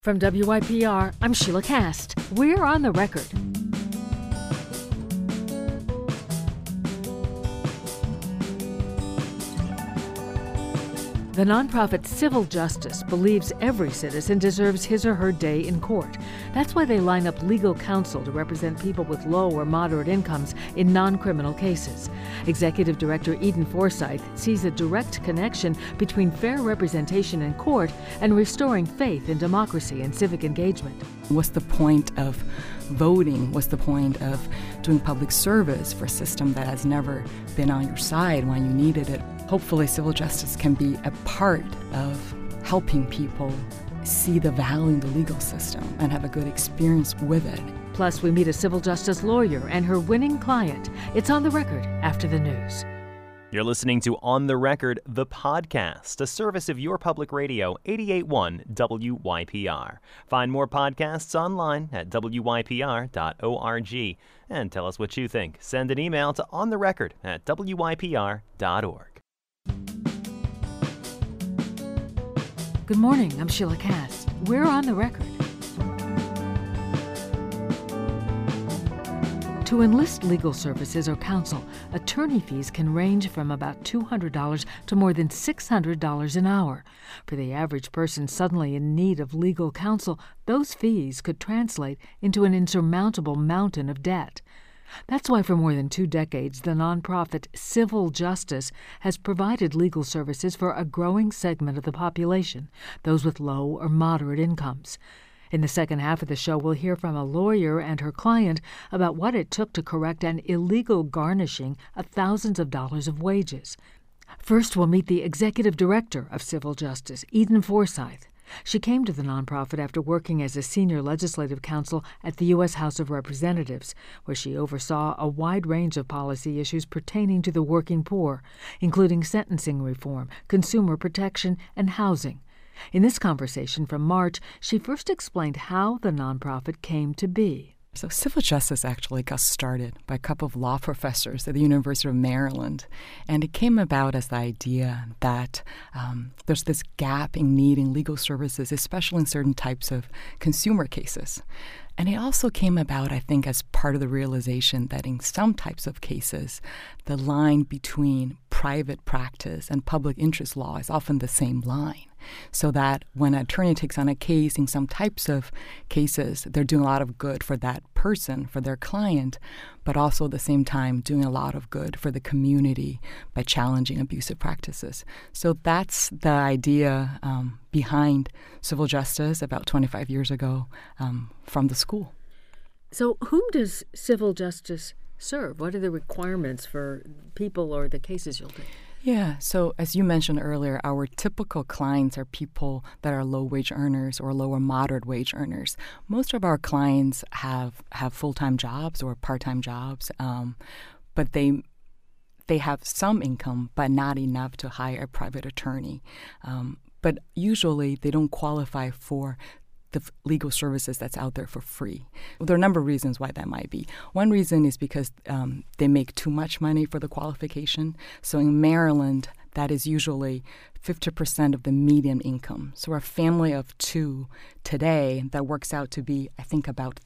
From WYPR, I'm Sheila Cast. We're on the record. The nonprofit Civil Justice believes every citizen deserves his or her day in court. That's why they line up legal counsel to represent people with low or moderate incomes in non-criminal cases. Executive Director Eden Forsyth sees a direct connection between fair representation in court and restoring faith in democracy and civic engagement. What's the point of voting? What's the point of doing public service for a system that has never been on your side when you needed it? Hopefully, civil justice can be a part of helping people see the value in the legal system and have a good experience with it. Plus, we meet a civil justice lawyer and her winning client. It's On the Record after the news. You're listening to On the Record, the podcast, a service of your public radio, 88.1 WYPR. Find more podcasts online at wypr.org. And tell us what you think. Send an email to ontherecord@wypr.org. Good morning, I'm Sheila Cast. We're On the Record. To enlist legal services or counsel, attorney fees can range from about $200 to more than $600 an hour. For the average person suddenly in need of legal counsel, those fees could translate into an insurmountable mountain of debt. That's why for more than 2 decades, the nonprofit Civil Justice has provided legal services for a growing segment of the population, those with low or moderate incomes. In the second half of the show, we'll hear from a lawyer and her client about what it took to correct an illegal garnishing of thousands of dollars of wages. First, we'll meet the executive director of Civil Justice, Eden Forsyth. She came to the nonprofit after working as a senior legislative counsel at the U.S. House of Representatives, where she oversaw a wide range of policy issues pertaining to the working poor, including sentencing reform, consumer protection, and housing. In this conversation from March, she first explained how the nonprofit came to be. So Civil Justice actually got started by a couple of law professors at the University of Maryland. And it came about as the idea that there's this gap in needing legal services, especially in certain types of consumer cases. And it also came about, I think, as part of the realization that in some types of cases, the line between private practice and public interest law is often the same line. So that when an attorney takes on a case in some types of cases, they're doing a lot of good for that person, for their client, but also at the same time doing a lot of good for the community by challenging abusive practices. So that's the idea behind Civil Justice about 25 years ago from the school. So whom does Civil Justice serve? What are the requirements for people or the cases you'll do? Yeah, so as you mentioned earlier, our typical clients are people that are low-wage earners or lower moderate wage earners. Most of our clients have full-time jobs or part-time jobs, but they have some income, but not enough to hire a private attorney. But usually they don't qualify for the legal services that's out there for free. There are a number of reasons why that might be. One reason is because they make too much money for the qualification. So in Maryland, that is usually 50% of the median income. So a family of 2 today, that works out to be, I think, about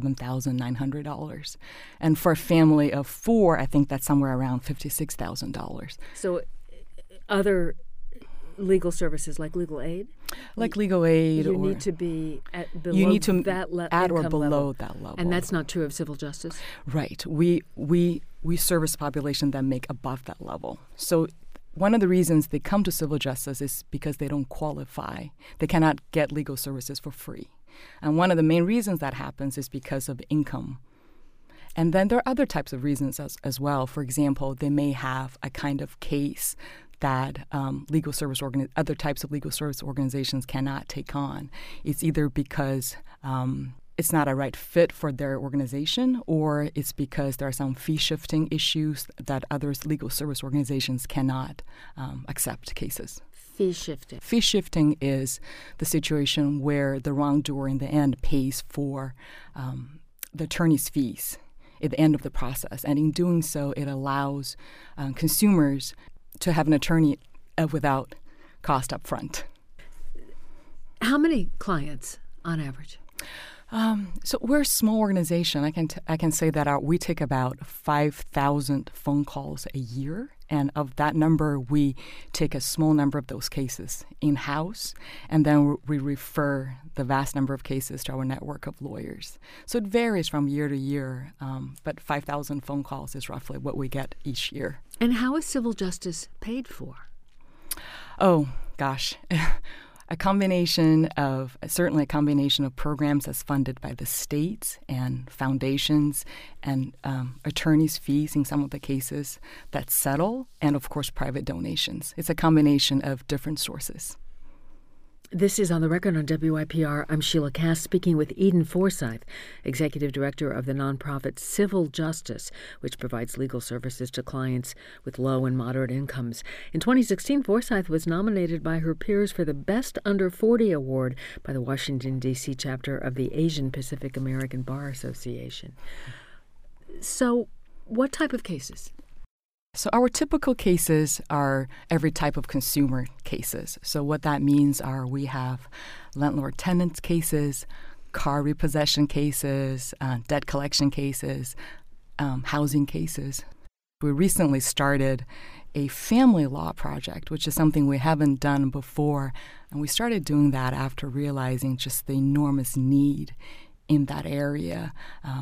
$37,900. And for a family of 4, I think that's somewhere around $56,000. So other legal services like legal aid? Like legal aid, you or need to be at below you need to that at or below level. that level. And that's not true of Civil Justice? Right. We service a population that make above that level. So one of the reasons they come to Civil Justice is because they don't qualify. They cannot get legal services for free. And one of the main reasons that happens is because of income. And then there are other types of reasons as well. For example, they may have a kind of case that other types of legal service organizations cannot take on. It's either because it's not a right fit for their organization, or it's because there are some fee-shifting issues that other legal service organizations cannot accept cases. Fee shifting. Fee shifting is the situation where the wrongdoer in the end pays for the attorney's fees at the end of the process. And in doing so, it allows consumers to have an attorney without cost up front. How many clients on average? So we're a small organization. I can say that we take about 5,000 phone calls a year, and of that number, we take a small number of those cases in-house, and then we refer the vast number of cases to our network of lawyers. So it varies from year to year, but 5,000 phone calls is roughly what we get each year. And how is civil justice paid for? Oh, gosh. Certainly a combination of programs that's funded by the states and foundations and attorneys' fees in some of the cases that settle, and of course private donations. It's a combination of different sources. This is On the Record on WYPR. I'm Sheila Cass, speaking with Eden Forsyth, Executive Director of the nonprofit Civil Justice, which provides legal services to clients with low and moderate incomes. In 2016, Forsyth was nominated by her peers for the Best Under 40 Award by the Washington, D.C. chapter of the Asian Pacific American Bar Association. So, what type of cases? So our typical cases are every type of consumer cases. So what that means are we have landlord-tenant cases, car repossession cases, debt collection cases, housing cases. We recently started a family law project, which is something we haven't done before. And we started doing that after realizing just the enormous need in that area.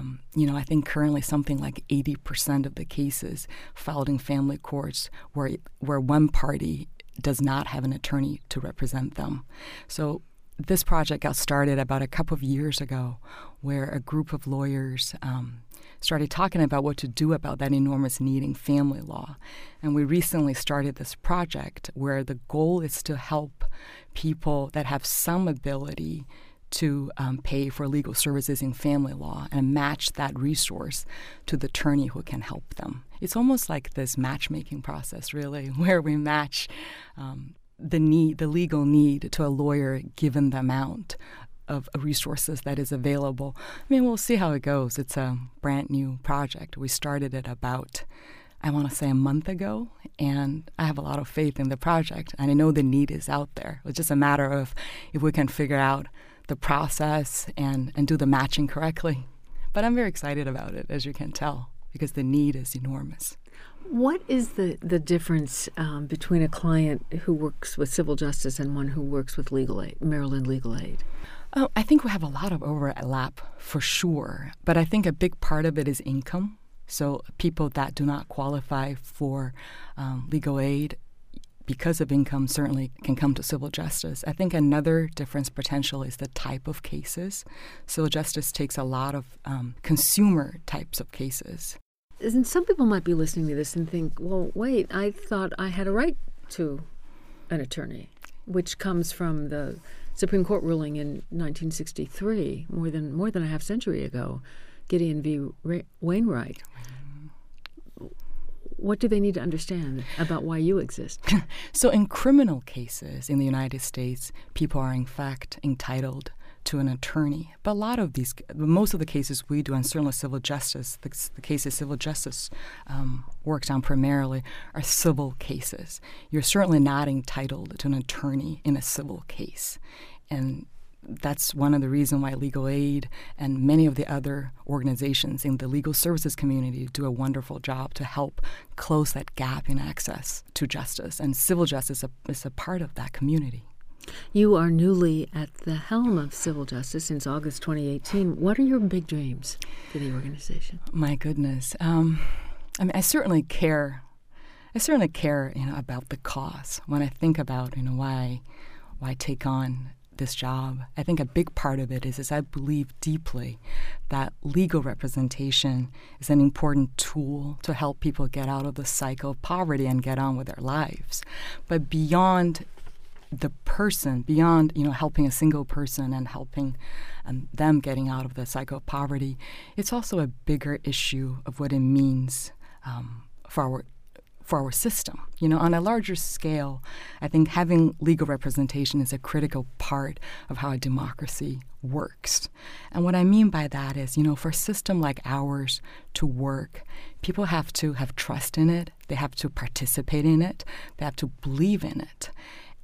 I think currently something like 80% of the cases filed in family courts where one party does not have an attorney to represent them. So this project got started about a couple of years ago, where a group of lawyers started talking about what to do about that enormous need in family law. And we recently started this project where the goal is to help people that have some ability to pay for legal services in family law and match that resource to the attorney who can help them. It's almost like this matchmaking process, really, where we match the legal need to a lawyer given the amount of resources that is available. I mean, we'll see how it goes. It's a brand new project. We started it about, I want to say, a month ago, and I have a lot of faith in the project, and I know the need is out there. It's just a matter of if we can figure out the process and do the matching correctly. But I'm very excited about it, as you can tell, because the need is enormous. What is the difference between a client who works with civil justice and one who works with legal aid, Maryland legal aid? I think we have a lot of overlap for sure, but I think a big part of it is income. So people that do not qualify for legal aid because of income certainly can come to civil justice. I think another difference potential is the type of cases. Civil justice takes a lot of consumer types of cases. And some people might be listening to this and think, well, wait, I thought I had a right to an attorney, which comes from the Supreme Court ruling in 1963, more than a half century ago, Gideon v. Wainwright. What do they need to understand about why you exist? So in criminal cases in the United States, people are in fact entitled to an attorney. But most of the cases we do, and certainly civil justice, the cases civil justice works on primarily are civil cases. You're certainly not entitled to an attorney in a civil case. And that's one of the reasons why legal aid and many of the other organizations in the legal services community do a wonderful job to help close that gap in access to justice. And civil justice is a part of that community. You are newly at the helm of civil justice since August 2018. What are your big dreams for the organization? My goodness. I certainly care. About the cause. When I think about, why take on this job, I think a big part of it is I believe deeply that legal representation is an important tool to help people get out of the cycle of poverty and get on with their lives. But beyond the person, beyond helping a single person and helping them getting out of the cycle of poverty, it's also a bigger issue of what it means for our system. On a larger scale, I think having legal representation is a critical part of how a democracy works. And what I mean by that is, for a system like ours to work, people have to have trust in it, they have to participate in it, they have to believe in it.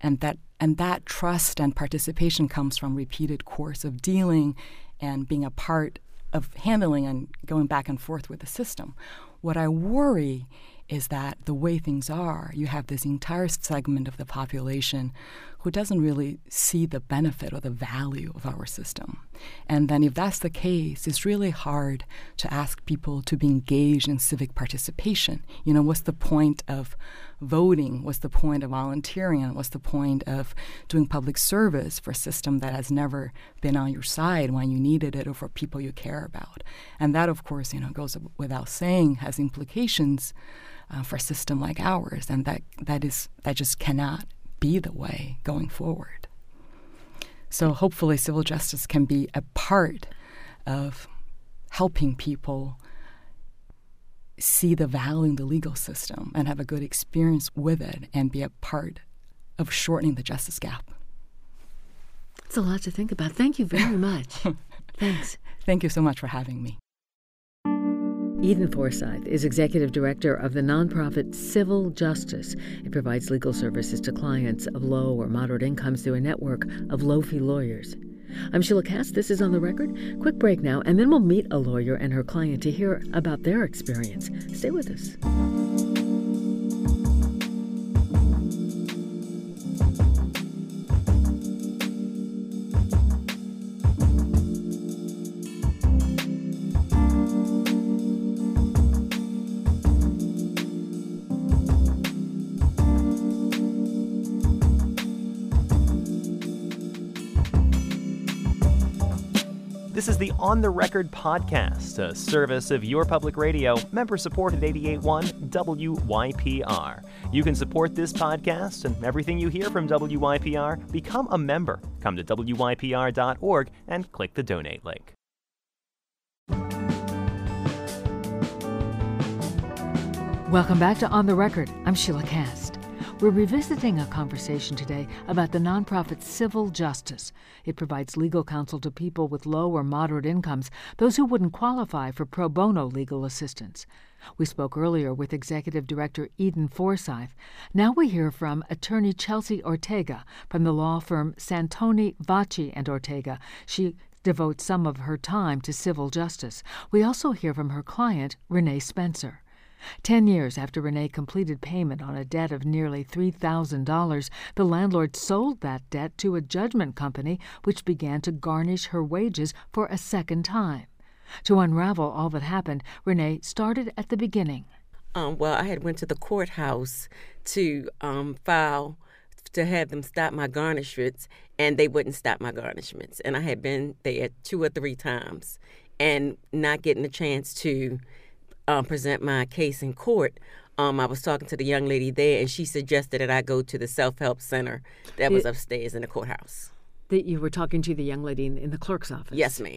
that trust and participation comes from repeated course of dealing and being a part of handling and going back and forth with the system. What I worry is that the way things are, you have this entire segment of the population who doesn't really see the benefit or the value of our system. And then if that's the case, it's really hard to ask people to be engaged in civic participation. You know, what's the point of voting? What's the point of volunteering? And what's the point of doing public service for a system that has never been on your side when you needed it or for people you care about? And that, of course, goes without saying, has implications for a system like ours, and that just cannot be the way going forward. So hopefully civil justice can be a part of helping people see the value in the legal system and have a good experience with it and be a part of shortening the justice gap. It's a lot to think about. Thank you very much. Thanks. Thank you so much for having me. Eden Forsyth is executive director of the nonprofit Civil Justice. It provides legal services to clients of low or moderate incomes through a network of low-fee lawyers. I'm Sheila Cass. This is On the Record. Quick break now, and then we'll meet a lawyer and her client to hear about their experience. Stay with us. This is the On the Record podcast, a service of Your Public Radio, member-supported 88.1 WYPR. You can support this podcast and everything you hear from WYPR. Become a member. Come to WYPR.org and click the donate link. Welcome back to On the Record. I'm Sheila Cass. We're revisiting a conversation today about the nonprofit Civil Justice. It provides legal counsel to people with low or moderate incomes, those who wouldn't qualify for pro bono legal assistance. We spoke earlier with Executive Director Eden Forsyth. Now we hear from attorney Chelsea Ortega from the law firm Santoni, Vacci & Ortega. She devotes some of her time to civil justice. We also hear from her client, Renee Spencer. 10 years after Renee completed payment on a debt of nearly $3,000, the landlord sold that debt to a judgment company which began to garnish her wages for a second time. To unravel all that happened, Renee started at the beginning. Well, I had went to the courthouse to file to have them stop my garnishments, and they wouldn't stop my garnishments. And I had been there 2 or 3 times and not getting a chance to present my case in court. I was talking to the young lady there, and she suggested that I go to the self-help center that was upstairs in the courthouse. That you were talking to the young lady in the clerk's office? Yes, ma'am.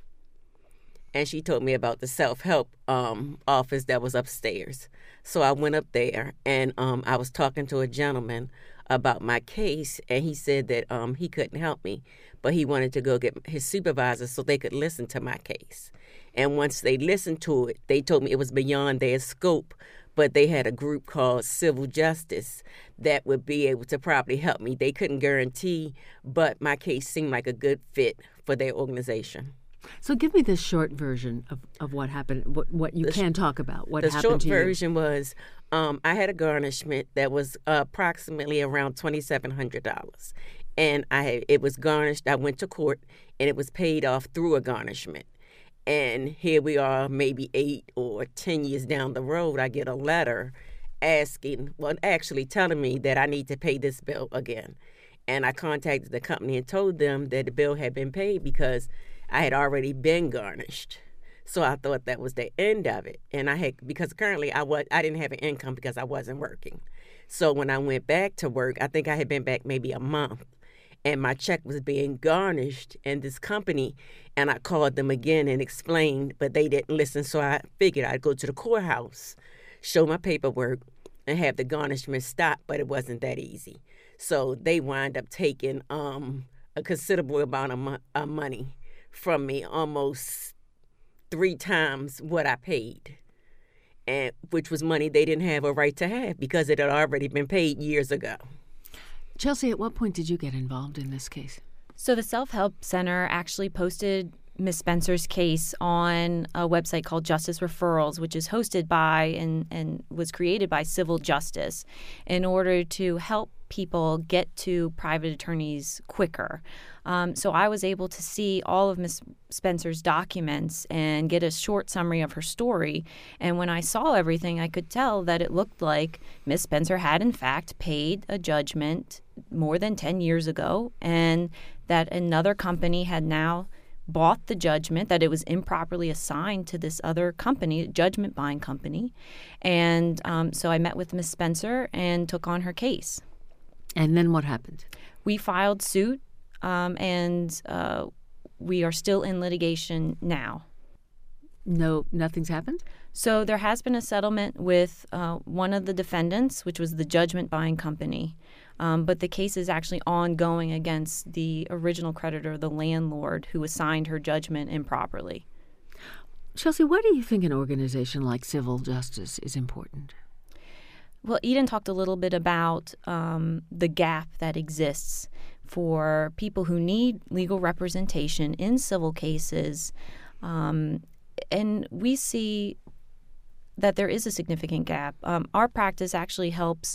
And she told me about the self-help office that was upstairs. So I went up there, and I was talking to a gentleman about my case, and he said that he couldn't help me, but he wanted to go get his supervisor so they could listen to my case. And once they listened to it, they told me it was beyond their scope, but they had a group called Civil Justice that would be able to probably help me. They couldn't guarantee, but my case seemed like a good fit for their organization. So give me the short version of what happened, what you can talk about, what happened to you. The short version was I had a garnishment that was approximately around $2,700. And it was garnished. I went to court, and it was paid off through a garnishment. And here we are, maybe 8 or 10 years down the road, I get a letter actually telling me that I need to pay this bill again. And I contacted the company and told them that the bill had been paid because I had already been garnished. So I thought that was the end of it. And because currently I didn't have an income because I wasn't working. So when I went back to work, I think I had been back maybe a month, and my check was being garnished in this company, and I called them again and explained, but they didn't listen, so I figured I'd go to the courthouse, show my paperwork, and have the garnishment stop, but it wasn't that easy. So they wind up taking a considerable amount of money from me, almost 3 times what I paid, and which was money they didn't have a right to have because it had already been paid years ago. Chelsea, at what point did you get involved in this case? So the Self-Help Center actually posted Ms. Spencer's case on a website called Justice Referrals, which is hosted by and was created by Civil Justice in order to help people get to private attorneys quicker. So I was able to see all of Ms. Spencer's documents and get a short summary of her story. And when I saw everything, I could tell that it looked like Ms. Spencer had, in fact, paid a judgment more than 10 years ago, and that another company had now bought the judgment, that it was improperly assigned to this other company, judgment buying company. And so I met with Ms. Spencer and took on her case. And then what happened? We filed suit, and we are still in litigation now. No, nothing's happened? So there has been a settlement with one of the defendants, which was the judgment buying company. But the case is actually ongoing against the original creditor, the landlord, who assigned her judgment improperly. Chelsea, why do you think an organization like Civil Justice is important? Well, Eden talked a little bit about the gap that exists for people who need legal representation in civil cases. And we see that there is a significant gap. Our practice actually helps.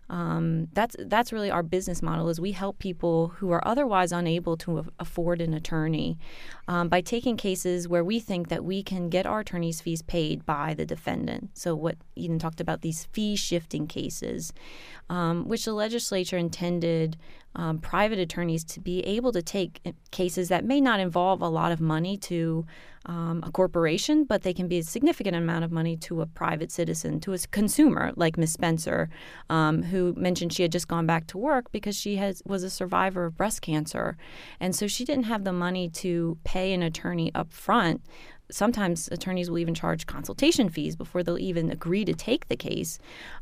That's really our business model, is we help people who are otherwise unable to afford an attorney by taking cases where we think that we can get our attorney's fees paid by the defendant. So what Eden talked about, these fee-shifting cases, which the legislature intended private attorneys to be able to take cases that may not involve a lot of money to a corporation, but they can be a significant amount of money to a private citizen, to a consumer like Ms. Spencer, who mentioned she had just gone back to work because she was a survivor of breast cancer. And so she didn't have the money to pay an attorney up front. Sometimes attorneys will even charge consultation fees before they'll even agree to take the case.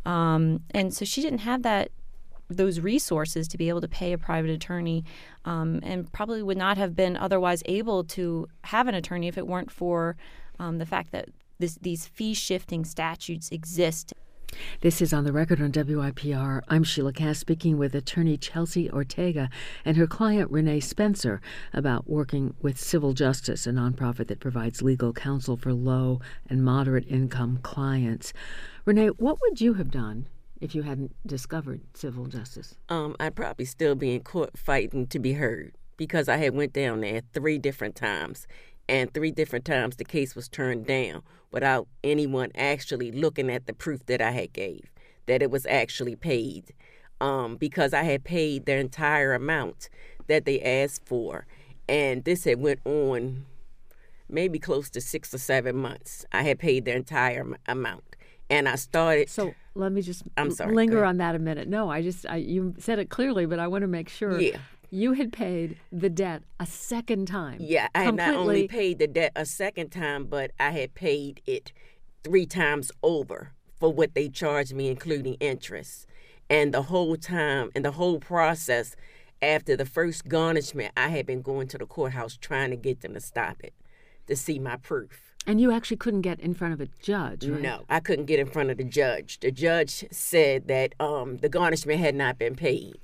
And so she didn't have those resources to be able to pay a private attorney, and probably would not have been otherwise able to have an attorney if it weren't for the fact that these fee-shifting statutes exist. This is On the Record on WIPR. I'm Sheila Cass, speaking with attorney Chelsea Ortega and her client Renee Spencer about working with Civil Justice, a nonprofit that provides legal counsel for low and moderate income clients. Renee, what would you have done if you hadn't discovered Civil Justice? I'd probably still be in court fighting to be heard, because I had went down there 3 different times, and 3 different times the case was turned down without anyone actually looking at the proof that I had gave, that it was actually paid, because I had paid the entire amount that they asked for. And this had went on maybe close to 6 or 7 months. I had paid the entire amount. And I started. So let me just sorry, linger on that a minute. No, you said it clearly, but I want to make sure. Yeah. You had paid the debt a second time. Yeah, I had not only paid the debt a second time, but I had paid it 3 times over for what they charged me, including interest. And the whole time, and the whole process, after the first garnishment, I had been going to the courthouse trying to get them to stop it, to see my proof. And you actually couldn't get in front of a judge, right? No, I couldn't get in front of the judge. The judge said that the garnishment had not been paid.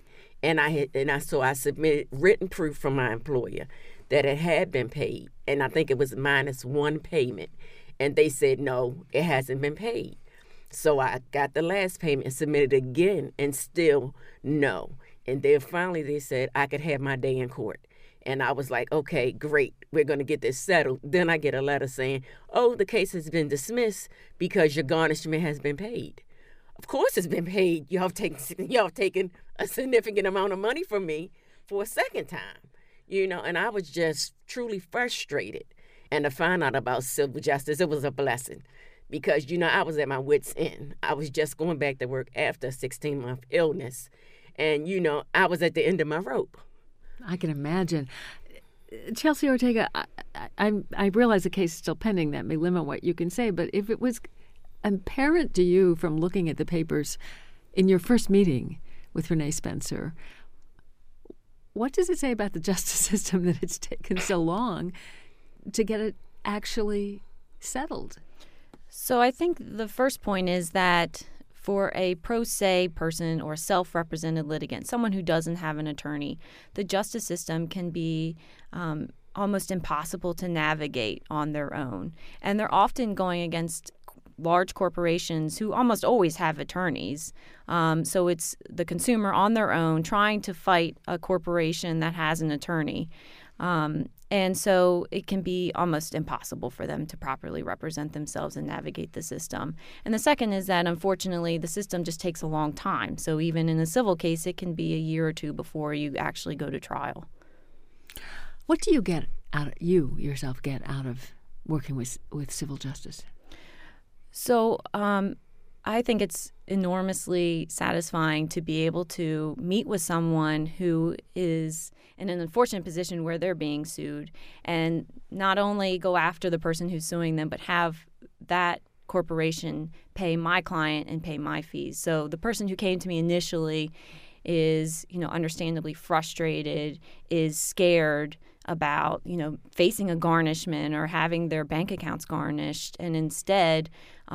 So I submitted written proof from my employer that it had been paid, and I think it was minus 1 payment. And they said, no, it hasn't been paid. So I got the last payment and submitted again, and still no. And then finally they said I could have my day in court. And I was like, okay, great, we're going to get this settled. Then I get a letter saying, oh, the case has been dismissed because your garnishment has been paid. Of course it's been paid. Y'all have taken a significant amount of money from me for a second time, and I was just truly frustrated. And to find out about Civil Justice, it was a blessing, because, I was at my wit's end. I was just going back to work after a 16-month illness. And, I was at the end of my rope. I can imagine. Chelsea Ortega, I realize the case is still pending. That may limit what you can say. But if it was apparent to you from looking at the papers in your first meeting with Renee Spencer, what does it say about the justice system that it's taken so long to get it actually settled? So I think the first point is that For a pro se person or self-represented litigant, someone who doesn't have an attorney, the justice system can be almost impossible to navigate on their own. And they're often going against large corporations who almost always have attorneys. So it's the consumer on their own trying to fight a corporation that has an attorney. And so it can be almost impossible for them to properly represent themselves and navigate the system. And the second is that, unfortunately, the system just takes a long time. So even in a civil case, it can be a year or two before you actually go to trial. What do you yourself get out of working with civil justice? So I think it's enormously satisfying to be able to meet with someone who is in an unfortunate position where they're being sued and not only go after the person who's suing them, but have that corporation pay my client and pay my fees. So the person who came to me initially is, understandably frustrated, is scared about, facing a garnishment or having their bank accounts garnished. And instead,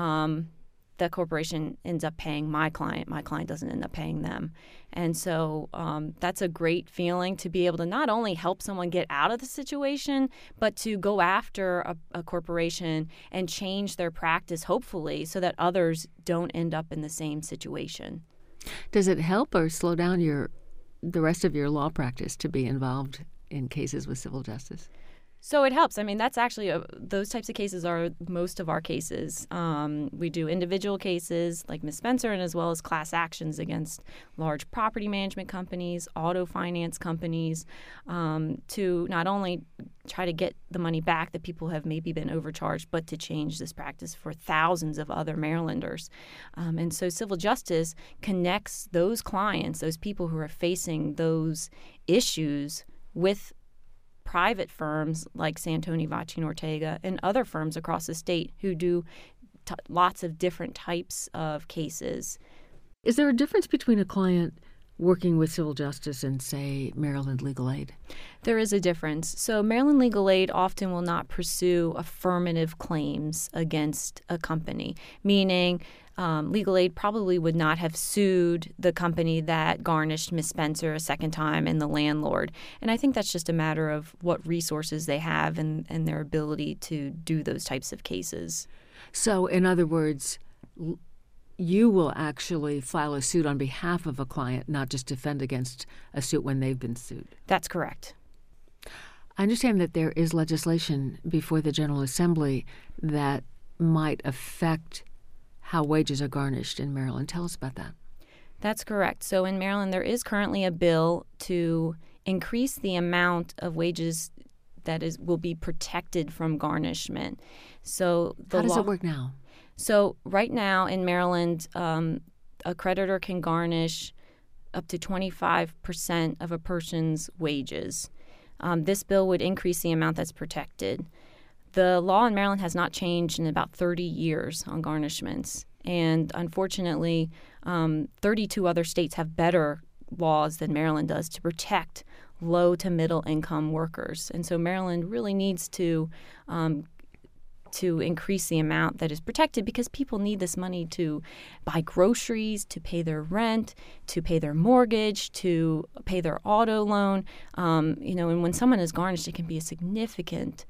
the corporation ends up paying my client. My client doesn't end up paying them. And so that's a great feeling to be able to not only help someone get out of the situation, but to go after a corporation and change their practice, hopefully, so that others don't end up in the same situation. Does it help or slow down the rest of your law practice to be involved in cases with civil justice? So it helps. I mean, that's actually those types of cases are most of our cases. We do individual cases like Ms. Spencer, and as well as class actions against large property management companies, auto finance companies, to not only try to get the money back that people have maybe been overcharged, but to change this practice for thousands of other Marylanders. And so civil justice connects those clients, those people who are facing those issues, with private firms like Santoni, Vacci, and Ortega, and other firms across the state who do lots of different types of cases. Is there a difference between a client working with civil justice and, say, Maryland Legal Aid? There is a difference. So Maryland Legal Aid often will not pursue affirmative claims against a company, meaning Legal Aid probably would not have sued the company that garnished Ms. Spencer a second time and the landlord. And I think that's just a matter of what resources they have and their ability to do those types of cases. So, in other words, you will actually file a suit on behalf of a client, not just defend against a suit when they've been sued. That's correct. I understand that there is legislation before the General Assembly that might affect how wages are garnished in Maryland. Tell us about that. That's correct. So in Maryland, there is currently a bill to increase the amount of wages that will be protected from garnishment. So how does it work now? So right now in Maryland, a creditor can garnish up to 25% of a person's wages. This bill would increase the amount that's protected. The law in Maryland has not changed in about 30 years on garnishments. And unfortunately, 32 other states have better laws than Maryland does to protect low to middle income workers. And so Maryland really needs to increase the amount that is protected because people need this money to buy groceries, to pay their rent, to pay their mortgage, to pay their auto loan. And when someone is garnished, it can be a significant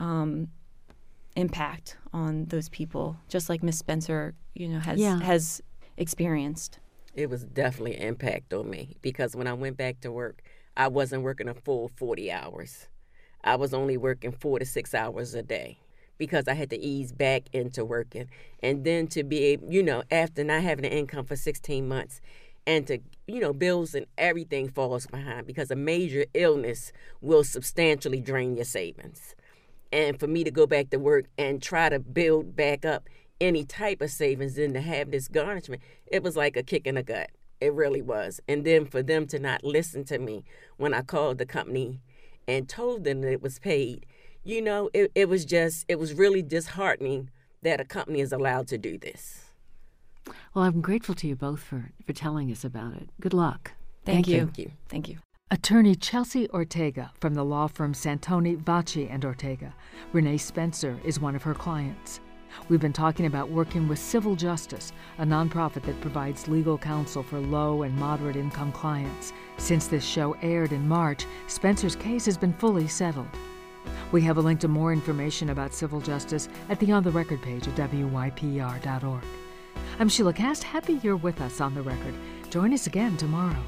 impact on those people, just like Ms. Spencer, has experienced. It was definitely an impact on me because when I went back to work, I wasn't working a full 40 hours. I was only working 4 to 6 hours a day because I had to ease back into working. And then to be able, after not having an income for 16 months and to, bills and everything falls behind because a major illness will substantially drain your savings. And for me to go back to work and try to build back up any type of savings and to have this garnishment, it was like a kick in the gut. It really was. And then for them to not listen to me when I called the company and told them that it was paid, it was really disheartening that a company is allowed to do this. Well, I'm grateful to you both for telling us about it. Good luck. Thank you. Thank you. Thank you. Attorney Chelsea Ortega from the law firm Santoni, Vacci, and Ortega. Renee Spencer is one of her clients. We've been talking about working with Civil Justice, a nonprofit that provides legal counsel for low and moderate income clients. Since this show aired in March, Spencer's case has been fully settled. We have a link to more information about Civil Justice at the On the Record page at WYPR.org. I'm Sheila Cast. Happy you're with us on the Record. Join us again tomorrow.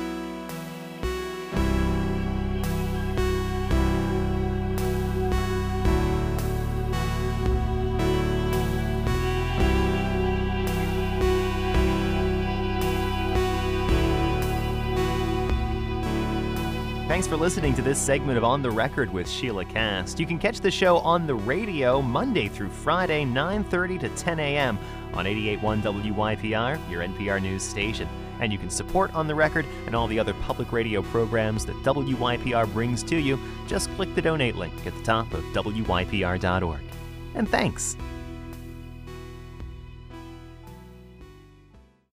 Thanks for listening to this segment of On the Record with Sheila Cast. You can catch the show on the radio Monday through Friday, 9:30 to 10 a.m. on 88.1 WYPR, your NPR news station. And you can support On the Record and all the other public radio programs that WYPR brings to you. Just click the donate link at the top of WYPR.org. And thanks.